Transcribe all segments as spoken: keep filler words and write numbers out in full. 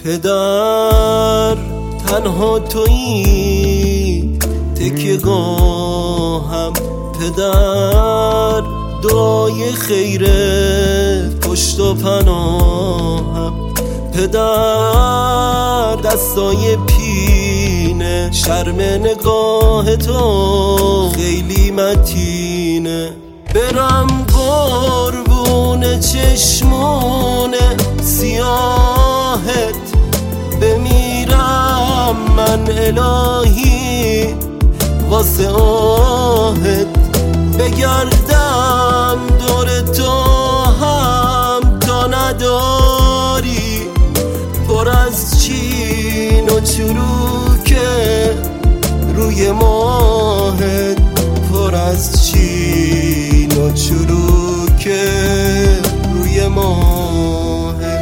پدر تنها تویی تکیه‌گاهم، پدر دعای خیره پشت و پناهم، پدر دستای پینه شرم نگاه تو خیلی متینه. برم قربون چشمون سیاهت بمیرم من الهی واسه آهت، بگردم دور تو هم تا نداری، پر از چین و چروکه روی ماهت، پر از چین و چروکه روی ماهت.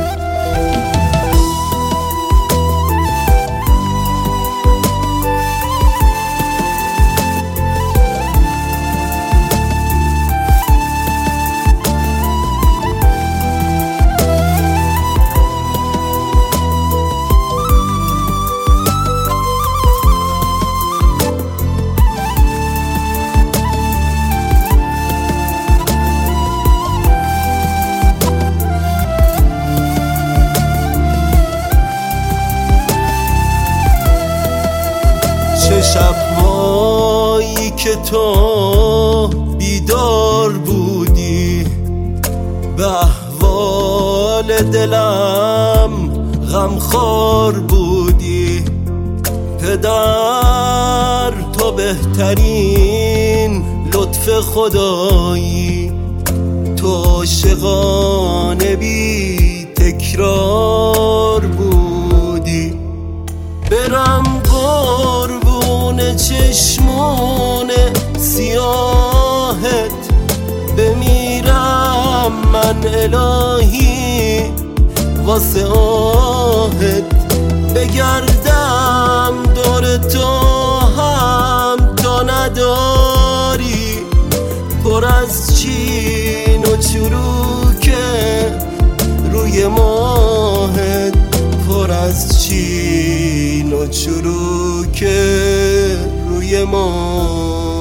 چه شب‌هایی که تو بیدار بودی، به احوال دلم غمخوار بودی، پدر تو بهترین لطف خدایی، تو عاشقانه بی تکرار بودی. برم قربون چشمون سیاهت بمیرم من الهی واسه آهت، بگردم دور تو هم تا نداری، پر از چین و چروکه روی ماهت، پر از چین و چروکه روی ماهت.